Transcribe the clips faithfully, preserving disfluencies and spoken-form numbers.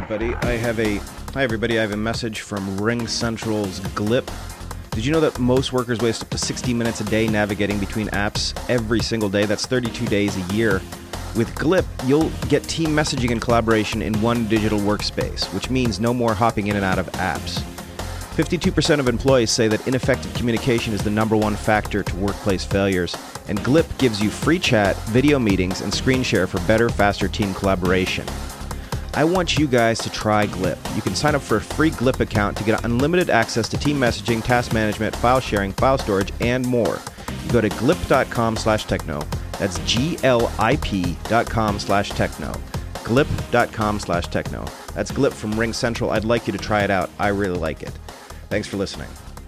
everybody. I have a hi everybody. I have a message from RingCentral's Glip. Did you know that most workers waste up to sixty minutes a day navigating between apps every single day? That's thirty-two days a year. With Glip, you'll get team messaging and collaboration in one digital workspace, which means no more hopping in and out of apps. fifty-two percent of employees say that ineffective communication is the number one factor to workplace failures, and Glip gives you free chat, video meetings, and screen share for better, faster team collaboration. I want you guys to try Glip. You can sign up for a free Glip account to get unlimited access to team messaging, task management, file sharing, file storage, and more. You go to glip.com slash techno. That's G-L-I-P dot com slash techno. Glip.com slash techno. That's Glip from RingCentral. I'd like you to try it out. I really like it. Thanks for listening.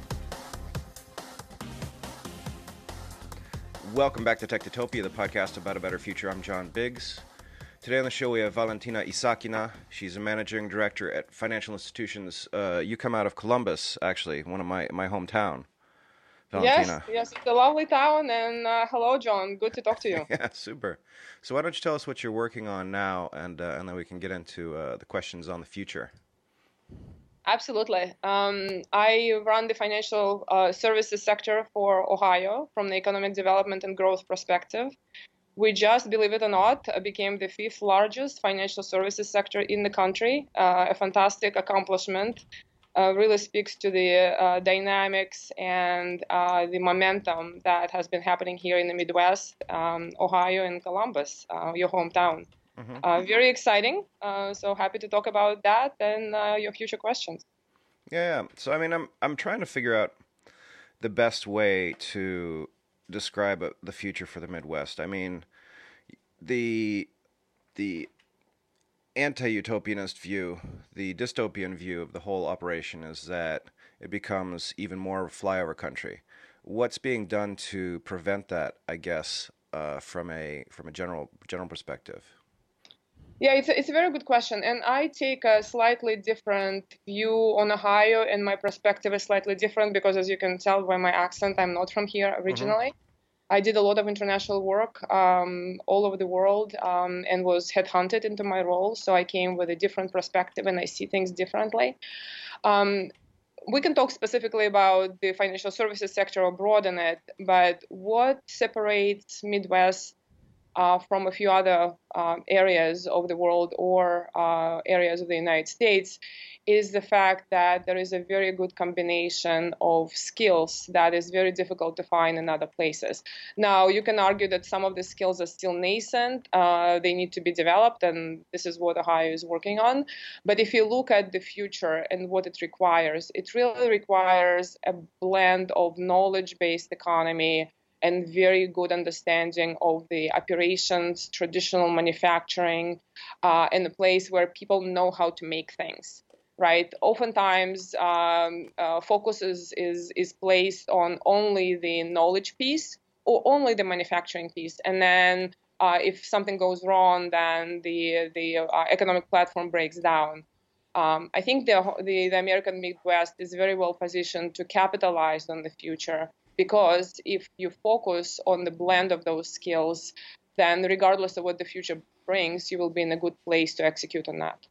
Welcome back to Technotopia, the podcast about a better future. I'm John Biggs. Today on the show we have Valentina Isakina. She's a managing director at financial institutions. Uh, you come out of Columbus, actually, one of my, my hometown. Valentina. Yes, yes, it's a lovely town, and uh, hello, John. Good to talk to you. Yeah, super. So why don't you tell us what you're working on now, and uh, and then we can get into uh, the questions on the future. Absolutely. Um, I run the financial uh, services sector for Ohio from the economic development and growth perspective. We just, believe it or not, became the fifth largest financial services sector in the country, uh, a fantastic accomplishment. Uh, really speaks to the uh, dynamics and uh, the momentum that has been happening here in the Midwest, um, Ohio and Columbus, uh, your hometown. Mm-hmm. Uh, very exciting. Uh, so happy to talk about that and uh, your future questions. Yeah, yeah. So I mean, I'm I'm trying to figure out the best way to describe uh, the future for the Midwest. I mean, the the anti-utopianist view, the dystopian view of the whole operation is that it becomes even more flyover country. What's being done to prevent that, I guess, uh, from a from a general general perspective? Yeah, it's a, it's a very good question, and I take a slightly different view on Ohio, and my perspective is slightly different because, as you can tell by my accent, I'm not from here originally. Mm-hmm. I did a lot of international work um, all over the world um, and was headhunted into my role. So I came with a different perspective and I see things differently. Um, we can talk specifically about the financial services sector or broaden it, but what separates Midwest uh, from a few other uh, areas of the world or uh, areas of the United States is the fact that there is a very good combination of skills that is very difficult to find in other places. Now, you can argue that some of the skills are still nascent. Uh, they need to be developed, and this is what Ohio is working on. But if you look at the future and what it requires, it really requires a blend of knowledge-based economy and very good understanding of the operations, traditional manufacturing, uh, and a place where people know how to make things. Right. Oftentimes, um, uh, focus is, is is placed on only the knowledge piece or only the manufacturing piece, and then uh, if something goes wrong, then the the uh, economic platform breaks down. Um, I think the, the the American Midwest is very well positioned to capitalize on the future because if you focus on the blend of those skills, then regardless of what the future brings, you will be in a good place to execute on that.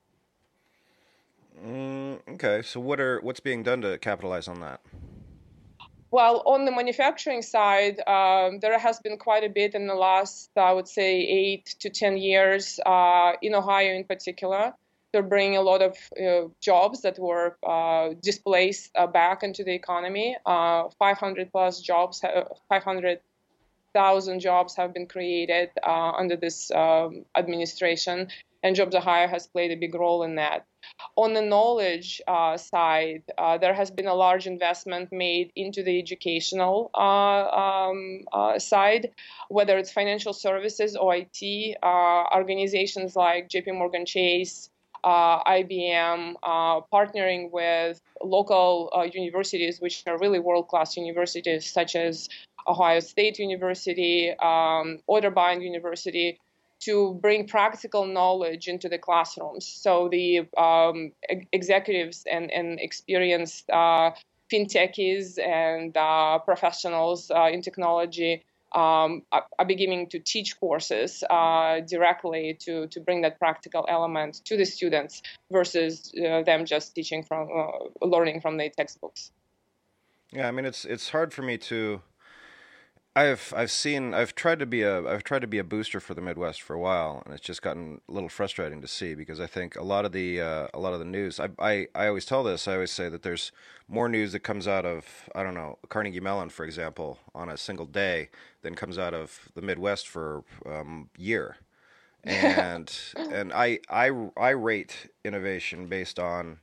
Mm, okay, so what are what's being done to capitalize on that? Well, on the manufacturing side, um, there has been quite a bit in the last, I would say, eight to ten years uh, in Ohio in particular. They're bringing a lot of uh, jobs that were uh, displaced uh, back into the economy. Uh, five hundred plus jobs, five hundred thousand jobs have been created uh, under this um, administration, and Jobs Ohio has played a big role in that. On the knowledge uh, side, uh, there has been a large investment made into the educational uh, um, uh, side, whether it's financial services or I T. Uh, organizations like J P Morgan Chase, uh, I B M, uh, partnering with local uh, universities, which are really world-class universities, such as Ohio State University, um, Otterbein University, to bring practical knowledge into the classrooms. So the um, ex- executives and, and experienced uh, fintechies and uh, professionals uh, in technology um, are, are beginning to teach courses uh, directly to, to bring that practical element to the students versus uh, them just teaching from uh, learning from the textbooks. Yeah, I mean it's it's hard for me to. I've I've seen I've tried to be a I've tried to be a booster for the Midwest for a while, and it's just gotten a little frustrating to see because I think a lot of the uh, a lot of the news. I, I I always tell this. I always say that there's more news that comes out of, I don't know, Carnegie Mellon, for example, on a single day than comes out of the Midwest for um, year. And and I I I rate innovation based on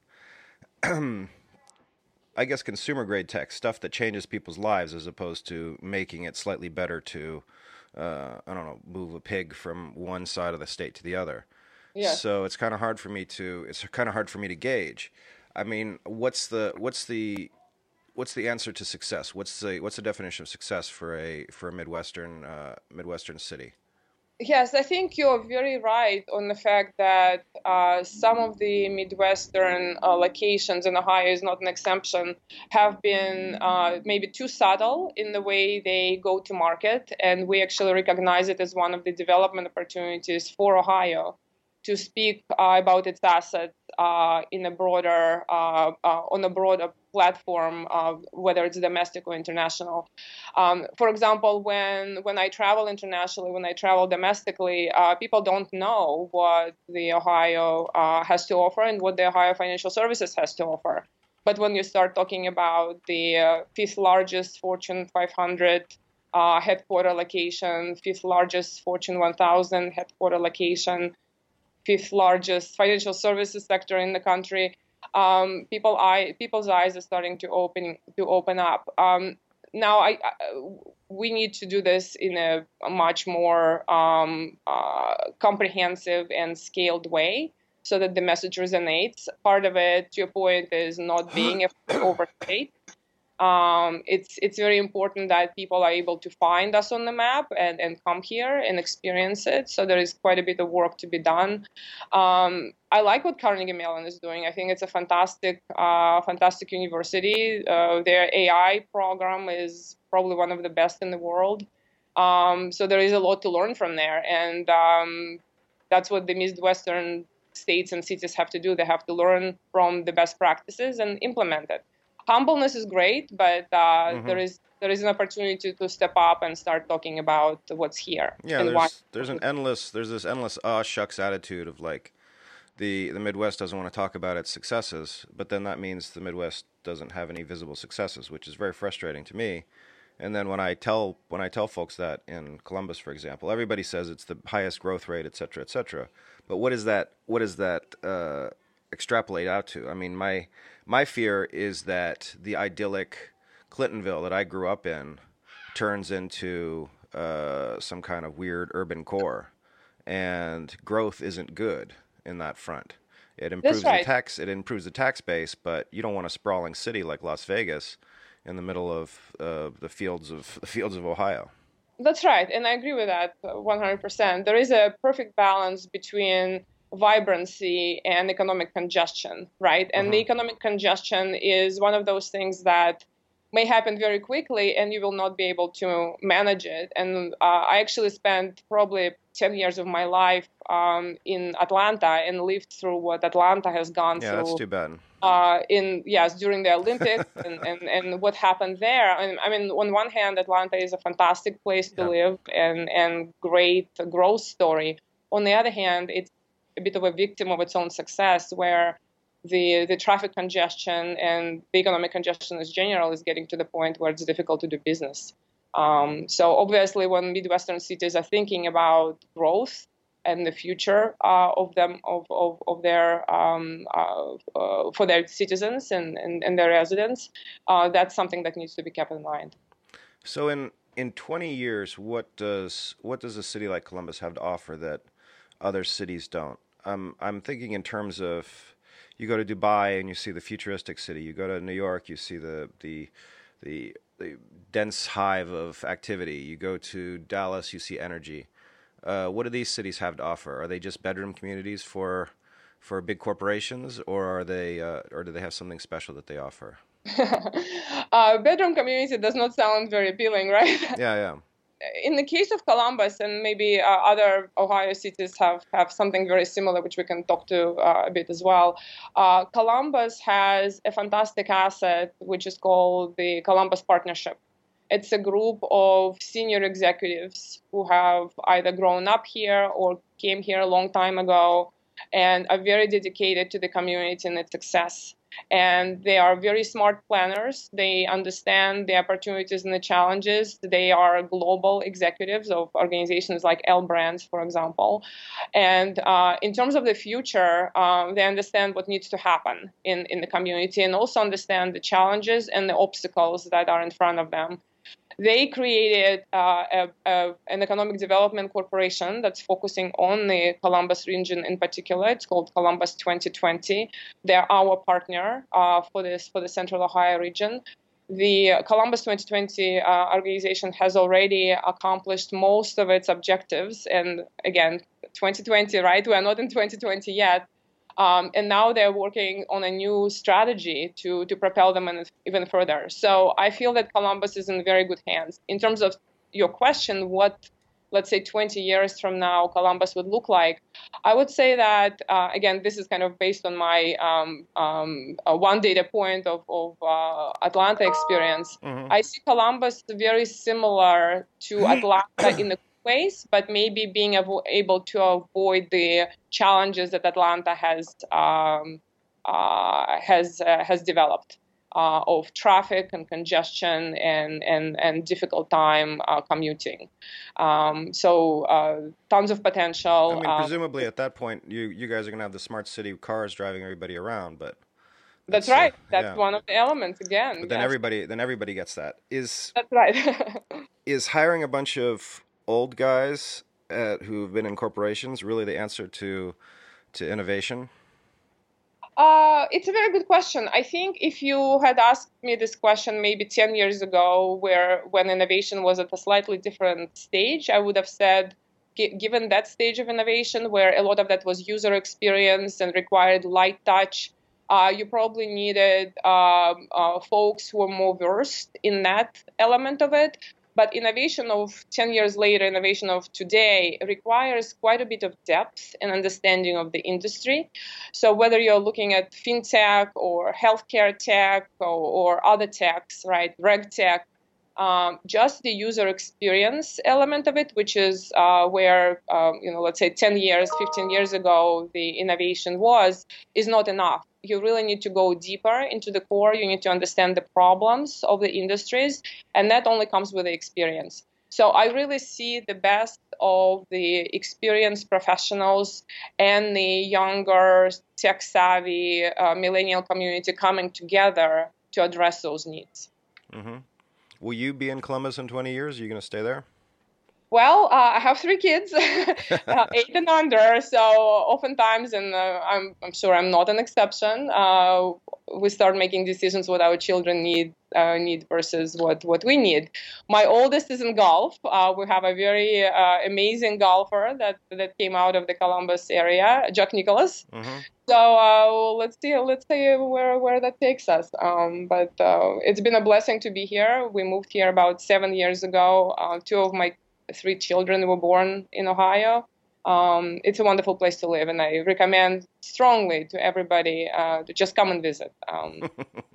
I guess consumer grade tech stuff that changes people's lives as opposed to making it slightly better to uh, I don't know, move a pig from one side of the state to the other. Yes. So it's kind of hard for me to it's kind of hard for me to gauge. I mean, what's the what's the what's the answer to success? What's the what's the definition of success for a for a midwestern uh, midwestern city? Yes, I think you're very right on the fact that uh, some of the Midwestern uh, locations, and Ohio is not an exception, have been uh, maybe too subtle in the way they go to market. And we actually recognize it as one of the development opportunities for Ohio to speak uh, about its assets uh, in a broader, uh, uh, on a broader platform, uh, whether it's domestic or international. Um, for example, when when I travel internationally, when I travel domestically, uh, people don't know what the Ohio uh, has to offer and what the Ohio Financial Services has to offer. But when you start talking about the uh, fifth largest Fortune five hundred uh, headquarter location, fifth largest Fortune one thousand headquarter location, fifth largest financial services sector in the country, um, people eye, people's eyes are starting to open to open up. Um, now, I, I, we need to do this in a, a much more um, uh, comprehensive and scaled way so that the message resonates. Part of it, to your point, is not being overstate. Um, it's it's very important that people are able to find us on the map and, and come here and experience it. So there is quite a bit of work to be done. Um, I like what Carnegie Mellon is doing. I think it's a fantastic, uh, fantastic university. Uh, their A I program is probably one of the best in the world. Um, so there is a lot to learn from there, and um, that's what the Midwestern states and cities have to do. They have to learn from the best practices and implement it. Humbleness is great, but uh, mm-hmm. there is there is an opportunity to, to step up and start talking about what's here. Yeah, and there's why. there's an endless there's this endless ah shucks attitude of like the the Midwest doesn't want to talk about its successes, but then that means the Midwest doesn't have any visible successes, which is very frustrating to me. And then when I tell when I tell folks that in Columbus, for example, everybody says it's the highest growth rate, et cetera, et cetera. But what is that? What is that uh, extrapolate out to? I mean, my my fear is that the idyllic Clintonville that I grew up in turns into uh, some kind of weird urban core, and growth isn't good in that front. It improves right. the tax. It improves the tax base, but you don't want a sprawling city like Las Vegas in the middle of uh, the fields of the fields of Ohio. That's right, and I agree with that one hundred percent. There is a perfect balance between vibrancy and economic congestion, right? And uh-huh. the economic congestion is one of those things that may happen very quickly and you will not be able to manage it. And uh, I actually spent probably ten years of my life um, in Atlanta and lived through what Atlanta has gone yeah, through. Yeah, that's too bad. Uh, in yes, during the Olympics and, and, and what happened there. And, I mean, on one hand, Atlanta is a fantastic place to yeah. live and, and great growth story. On the other hand, it's a bit of a victim of its own success, where the the traffic congestion and the economic congestion in general is getting to the point where it's difficult to do business. Um, so obviously, when Midwestern cities are thinking about growth and the future uh, of them of of, of their um, uh, uh, for their citizens and, and, and their residents, uh, that's something that needs to be kept in mind. So in in twenty years, what does what does a city like Columbus have to offer that other cities don't? Um, I'm thinking in terms of, you go to Dubai and you see the futuristic city. You go to New York, you see the the the, the dense hive of activity. You go to Dallas, you see energy. Uh, what do these cities have to offer? Are they just bedroom communities for for big corporations, or are they uh, or do they have something special that they offer? uh, bedroom community does not sound very appealing, right? Yeah, yeah. in the case of Columbus, and maybe uh, other Ohio cities have, have something very similar, which we can talk to uh, a bit as well. Uh, Columbus has a fantastic asset, which is called the Columbus Partnership. It's a group of senior executives who have either grown up here or came here a long time ago and are very dedicated to the community and its success. And they are very smart planners. They understand the opportunities and the challenges. They are global executives of organizations like L Brands, for example. And uh, in terms of the future, um, they understand what needs to happen in, in the community and also understand the challenges and the obstacles that are in front of them. They created uh, a, a, an economic development corporation that's focusing on the Columbus region in particular. It's called Columbus twenty twenty. They're our partner uh, for this for the Central Ohio region. The Columbus twenty twenty uh, organization has already accomplished most of its objectives. And again, twenty twenty, right? We're not in twenty twenty yet. Um, and now they're working on a new strategy to, to propel them in, even further. So I feel that Columbus is in very good hands. In terms of your question, what, let's say, twenty years from now, Columbus would look like, I would say that, uh, again, this is kind of based on my um, um, uh, one data point of, of uh, Atlanta experience. Mm-hmm. I see Columbus very similar to Atlanta in the ways, but maybe being able, able to avoid the challenges that Atlanta has um, uh, has uh, has developed uh, of traffic and congestion and and and difficult time uh, commuting. Um, so uh, tons of potential. I mean, presumably um, at that point, you you guys are going to have the smart city cars driving everybody around, but. That's, that's right. Uh, that's yeah. one of the elements again. But then yes. everybody then everybody gets that. Is that's right. Is hiring a bunch of old guys at, who've been in corporations really the answer to to innovation? Uh, it's a very good question. I think if you had asked me this question maybe ten years ago, where when innovation was at a slightly different stage, I would have said, g- given that stage of innovation where a lot of that was user experience and required light touch, uh, you probably needed um, uh, folks who were more versed in that element of it. But innovation of ten years later, innovation of today requires quite a bit of depth and understanding of the industry. So whether you're looking at fintech or healthcare tech or, or other techs, right, reg tech, um, just the user experience element of it, which is uh, where, um, you know, let's say ten years, fifteen years ago, the innovation was, is not enough. You really need to go deeper into the core. You need to understand the problems of the industries, and that only comes with the experience. So I really see the best of the experienced professionals and the younger, tech-savvy uh, millennial community coming together to address those needs. Mm-hmm. Will you be in Columbus in twenty years? Are you going to stay there? Well, uh, I have three kids, uh, eight and under, so oftentimes, and uh, I'm, I'm sure I'm not an exception, uh, we start making decisions what our children need uh, need versus what, what we need. My oldest is in golf. Uh, we have a very uh, amazing golfer that, that came out of the Columbus area, Jack Nicklaus. Mm-hmm. So uh, let's see, let's see where, where that takes us. Um, but uh, it's been a blessing to be here. We moved here about seven years ago. Uh, two of my three children were born in Ohio. Um, it's a wonderful place to live, and I recommend strongly to everybody uh, to just come and visit. Um.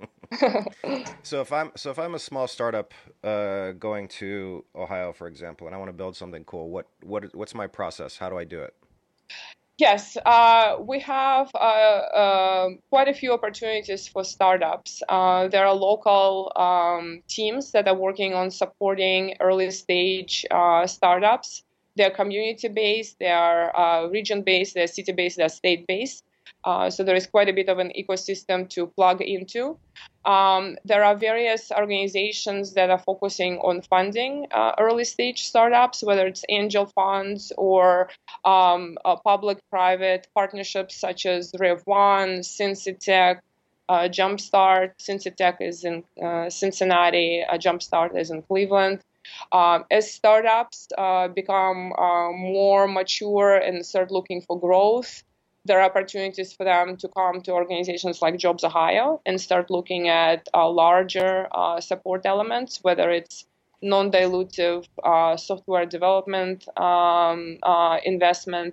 so if I'm so if I'm a small startup uh, going to Ohio, for example, and I want to build something cool, what what what's my process? How do I do it? Yes, uh, we have uh, uh, quite a few opportunities for startups. Uh, there are local um, teams that are working on supporting early stage uh, startups. They're community-based, they are uh, region-based, they're city-based, they're state-based. Uh, so there is quite a bit of an ecosystem to plug into. Um, there are various organizations that are focusing on funding uh, early-stage startups, whether it's angel funds or um, uh, public-private partnerships such as RevOne, CincyTech, uh, Jumpstart. CincyTech is in uh, Cincinnati, uh, Jumpstart is in Cleveland. Um, as startups uh, become uh, more mature and start looking for growth, there are opportunities for them to come to organizations like Jobs Ohio and start looking at uh, larger uh, support elements, whether it's non-dilutive uh, software development um, uh, investment,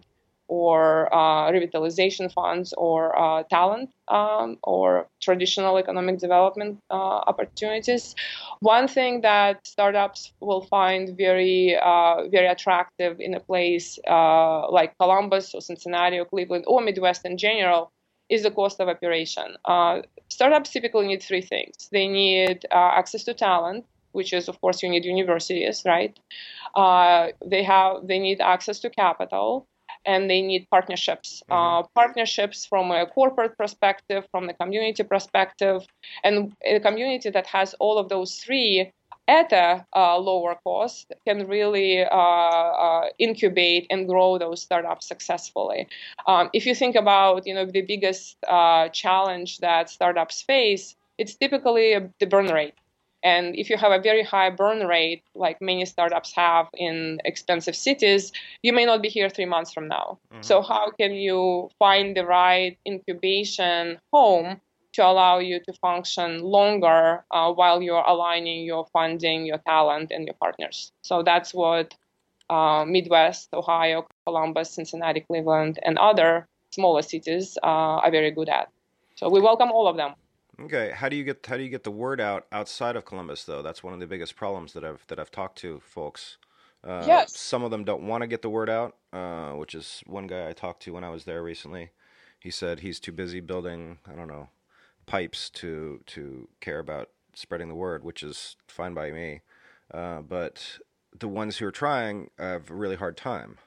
or uh, revitalization funds, or uh, talent, um, or traditional economic development uh, opportunities. One thing that startups will find very, uh, very attractive in a place uh, like Columbus or Cincinnati or Cleveland or Midwest in general is the cost of operation. Uh, startups typically need three things. They need uh, access to talent, which is, of course, you need universities, right? Uh, they have, they need access to capital, and they need partnerships. Mm-hmm. Uh, partnerships from a corporate perspective, from the community perspective, and a community that has all of those three at a uh, lower cost can really uh, uh, incubate and grow those startups successfully. Um, if you think about, you know, the biggest uh, challenge that startups face, it's typically the burn rate. And if you have a very high burn rate, like many startups have in expensive cities, you may not be here three months from now. Mm-hmm. So how can you find the right incubation home to allow you to function longer uh, while you're aligning your funding, your talent, and your partners? So that's what uh, Midwest, Ohio, Columbus, Cincinnati, Cleveland, and other smaller cities uh, are very good at. So we welcome all of them. Okay, how do you get how do you get the word out outside of Columbus, though? That's one of the biggest problems that I've that I've talked to folks. Uh, yes. Some of them don't want to get the word out, uh, which is one guy I talked to when I was there recently. He said he's too busy building, I don't know, pipes to to care about spreading the word, which is fine by me. Uh, but the ones who are trying have a really hard time.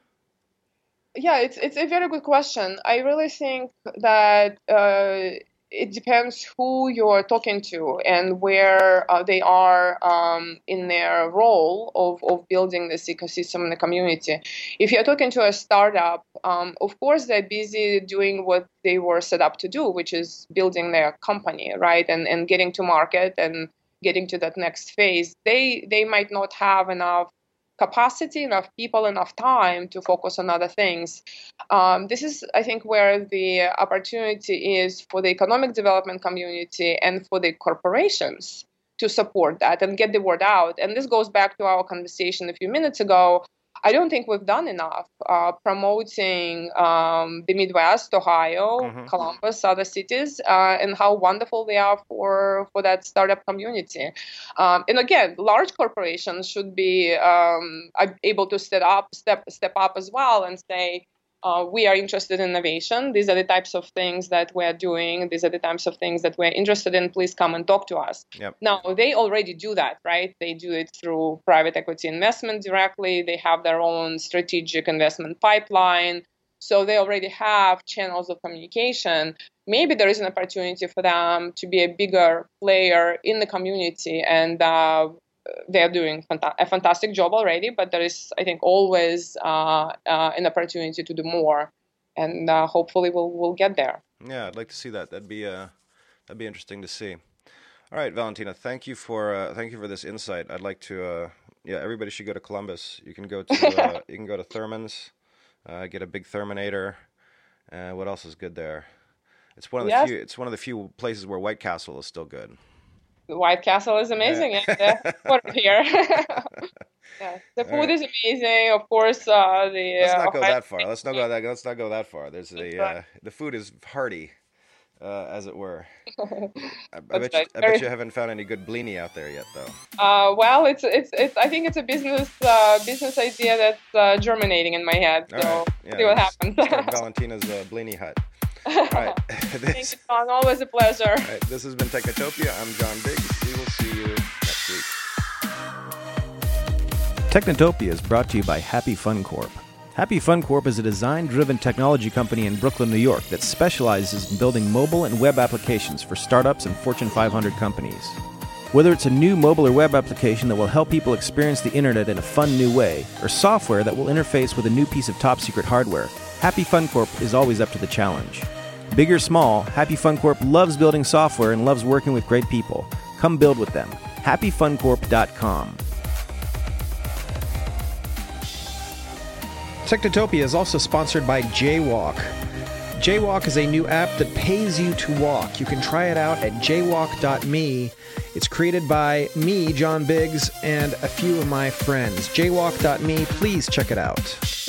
Yeah, it's it's a very good question. I really think that. Uh, It depends who you're talking to and where uh, they are um, in their role of, of building this ecosystem in the community. If you're talking to a startup, um, of course, they're busy doing what they were set up to do, which is building their company, right, and, and getting to market and getting to that next phase. They they might not have enough capacity, enough people, enough time to focus on other things. Um, this is, I think, where the opportunity is for the economic development community and for the corporations to support that and get the word out. And this goes back to our conversation a few minutes ago. I don't think we've done enough uh, promoting um, the Midwest, Ohio, mm-hmm. Columbus, other cities, uh, and how wonderful they are for, for that startup community. Um, and again, large corporations should be um, able to step up, step step up as well and say, Uh, we are interested in innovation. These are the types of things that we're doing. These are the types of things that we're interested in. Please come and talk to us. Yep. Now, they already do that, right? They do it through private equity investment directly. They have their own strategic investment pipeline. So they already have channels of communication. Maybe there is an opportunity for them to be a bigger player in the community, and uh, they're doing a fantastic job already, but there is, I think, always uh, uh, an opportunity to do more, and uh, hopefully we'll we'll get there. Yeah, I'd like to see that. That'd be uh, that'd be interesting to see. All right, Valentina, thank you for uh, thank you for this insight. I'd like to, uh, yeah, everybody should go to Columbus. You can go to uh, you can go to Thurman's, uh, get a big Therminator. Uh, what else is good there? It's one of the yes. few. It's one of the few places where White Castle is still good. The White Castle is amazing, yeah. and uh, we're here. yeah. The food right. is amazing, of course. Uh, the let's not uh, go that far. Let's not go that. Let's not go that far. There's the uh, the food is hearty, uh, as it were. I, I bet you, I bet you haven't found any good blini out there yet, though. Uh, well, it's it's it's. I think it's a business uh, business idea that's uh, germinating in my head. All so right. yeah, see what happens. Start Valentina's uh, blini hut. All right. this, Thank you, John. Always a pleasure. All right. This has been Technotopia. I'm John Biggs. We will see you next week. Technotopia is brought to you by Happy Fun Corp. Happy Fun Corp is a design-driven technology company in Brooklyn, New York that specializes in building mobile and web applications for startups and Fortune five hundred companies. Whether it's a new mobile or web application that will help people experience the internet in a fun new way, or software that will interface with a new piece of top-secret hardware, Happy Fun Corp is always up to the challenge. Big or small, Happy Fun Corp loves building software and loves working with great people. Come build with them. happy fun corp dot com. Technotopia is also sponsored by Jaywalk. Jaywalk is a new app that pays you to walk. You can try it out at jaywalk dot me. It's created by me, John Biggs, and a few of my friends. jaywalk dot me. Please check it out.